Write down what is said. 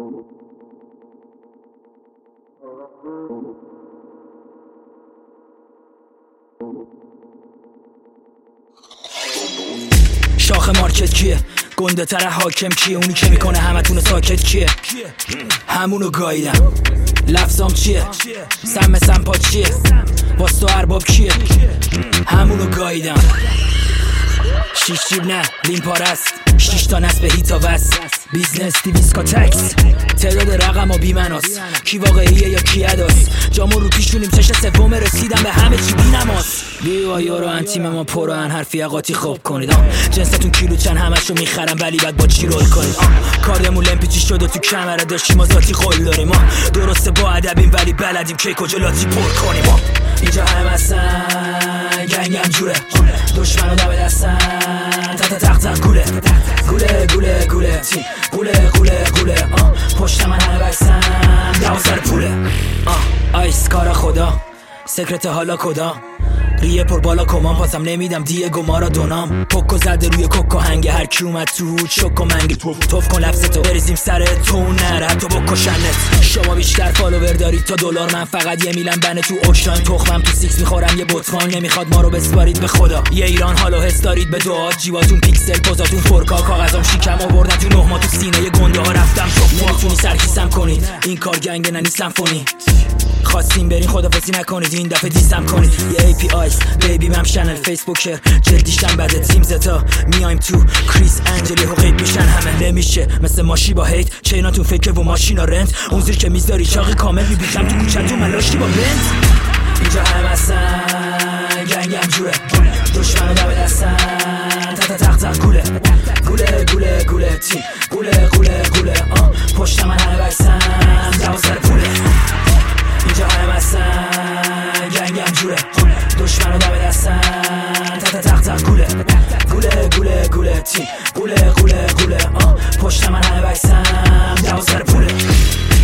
شاخ مارکت کیه؟ گنده تر حاکم کیه؟ اونی که میکنه همتون ساکت کیه؟ همونو گاییدم. لفظام چیه؟ سم سمپا چیه؟ باستو ارباب کیه؟ همونو گاییدم. شیش جیب نه لین پارست، 6 تا نصب هیتا وست، بیزنس 200 کا تکس، تعداد رقم و بیمناس، کی واقعیه یا کی اداست، جامو رو پیشونیم چش سوم رسیدم به همه چی بی نماس. بیوا یارو انتیم ما پران حرفی اقاطی خوب کنید. جنستون کیلو چند همشو میخرم ولی بعد با چی رول کنید. کاردمون لمپیچی شده تو کمره داشتیم ما ذاتی قول داریم. درسته با ادبیم ولی بلدیم کی کجا لاتی پر کنیم. اینجا همه هستن گنگم جوره، دشمنو دم دستن تق گوله گوله گوله گوله گوله گوله گوله پشت من همه بکسن 12 پوله. آیس کارا خدا سکرت حالا کدا ریه پر بالا کمان پاسم نمیدم دیگو مارا دونام پوکو زده روی کوکو هنگه هر کی اومد تو چوکو منگ توف کن لفظتو بریزیم سر تو نره تو بکشنت. شما بیشتر فالوور دارید تا دلار، من فقط یه میلم بنه تو اوشان تخمم تو سیکس میخورم یه بطفان نمیخواد ما رو بسپارید به خدا. یه ایران حالو حس دارید به دعا جیواتون پیکسل پوزاتون فورکا کاغذام شیکم آوردن تو 9 ماه تو سینه ی گنده ها رفتم شما نمیتونی سرکیسم کنید این کار گنگ ننی سمفونی خواستیم برین خدافظی نکنید این دفعه دیستم کنید. یه APIs بیبی مم شنل فیسبوکر جدیشم بده تیم زتا میایم تو کریس انجلی و غیب میشن همه نمیشه مثل ماشی با هیت چیناتون فکر و ماشینا رنت اون زیر که میذاری چاقی کامل میبیشم تو کوچتون من لاشتی با بنت. اینجا همه هستن گنگم جوره، دشمنو دم دستن تق گوله گوله گوله گوله گوله گوله گوله پشت من همه بکسن 12 پوله. اینجا همه هستن گنگم جوره، دشمنو دم دستن تق گوله گوله گوله گوله گوله گوله گوله پشت من همه بکسن 12 پوله.